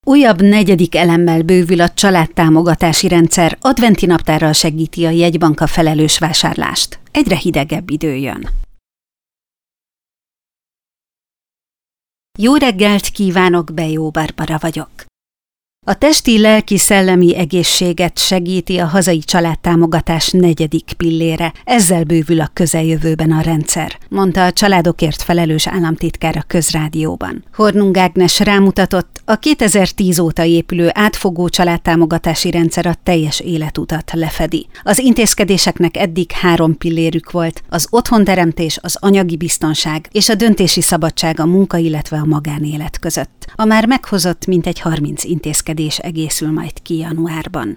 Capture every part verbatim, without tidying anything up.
Újabb negyedik elemmel bővül a családtámogatási rendszer, adventi naptárral segíti a jegybank a felelős vásárlást. Egyre hidegebb idő jön. Jó reggelt kívánok, Bejó Barbara vagyok. A testi, lelki, szellemi egészséget segíti a hazai családtámogatás negyedik pillére, ezzel bővül a közeljövőben a rendszer, mondta a családokért felelős államtitkár a Közrádióban. Hornung Ágnes rámutatott, a kétezer-tíz óta épülő átfogó családtámogatási rendszer a teljes életutat lefedi. Az intézkedéseknek eddig három pillérük volt: az otthonteremtés, az anyagi biztonság és a döntési szabadság a munka, illetve a magánélet között. A már meghozott mintegy harminc intézkedés egészül majd ki januárban.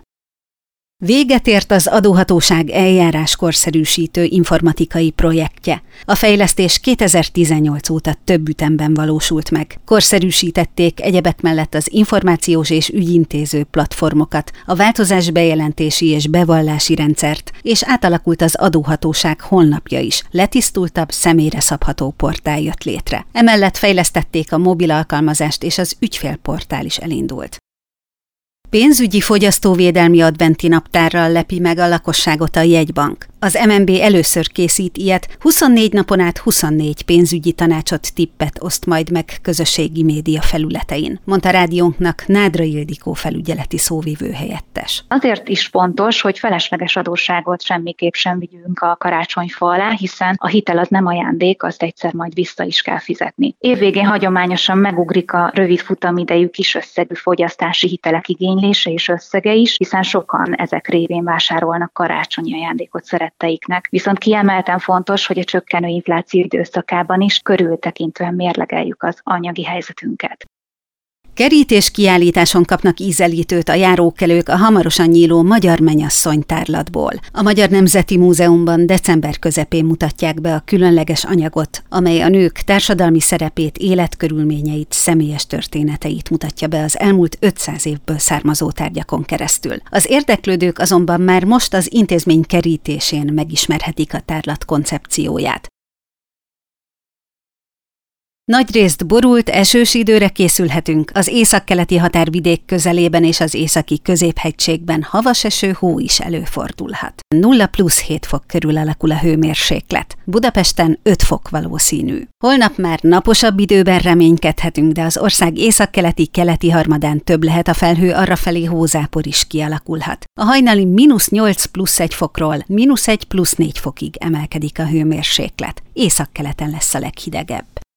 Véget ért az adóhatóság eljáráskorszerűsítő informatikai projektje. A fejlesztés kétezer-tizennyolc óta több ütemben valósult meg. Korszerűsítették egyebek mellett az információs és ügyintéző platformokat, a változás bejelentési és bevallási rendszert, és átalakult az adóhatóság honlapja is. Letisztultabb, személyre szabható portál jött létre. Emellett fejlesztették a mobil alkalmazást, és az ügyfélportál is elindult. Pénzügyi fogyasztóvédelmi adventi naptárral lepi meg a lakosságot a jegybank. Az em en bé először készít ilyet, huszonnégy napon át huszonnégy pénzügyi tanácsot, tippet oszt majd meg közösségi média felületein, mondta rádiónknak Nádra Ildikó felügyeleti szóvivő helyettes. Azért is fontos, hogy felesleges adósságot semmiképp sem vigyünk a karácsonyfa alá, hiszen a hitel az nem ajándék, azt egyszer majd vissza is kell fizetni. Évvégén hagyományosan megugrik a rövid futamidejű kis összegű fogyasztási hitelek igénylése és összege is, hiszen sokan ezek révén vásárolnak karácsonyi ajándékot szeretteiknek. Viszont kiemelten fontos, hogy a csökkenő infláció időszakában is körültekintően mérlegeljük az anyagi helyzetünket. Kerítés kiállításon kapnak ízelítőt a járókelők a hamarosan nyíló Magyar Mennyasszony tárlatból. A Magyar Nemzeti Múzeumban december közepén mutatják be a különleges anyagot, amely a nők társadalmi szerepét, életkörülményeit, személyes történeteit mutatja be az elmúlt ötszáz évből származó tárgyakon keresztül. Az érdeklődők azonban már most az intézmény kerítésén megismerhetik a tárlat koncepcióját. Nagyrészt borult, esős időre készülhetünk, az északkeleti határvidék közelében és az északi középhegységben havas eső, hó is előfordulhat. nulla plusz hét fok körül alakul a hőmérséklet. Budapesten öt fok valószínű. Holnap már naposabb időben reménykedhetünk, de az ország északkeleti, keleti harmadán több lehet a felhő, arrafelé hózápor is kialakulhat. A hajnali mínusz nyolc plusz egy fokról mínusz egy plusz négy fokig emelkedik a hőmérséklet. Északkeleten lesz a leghidegebb.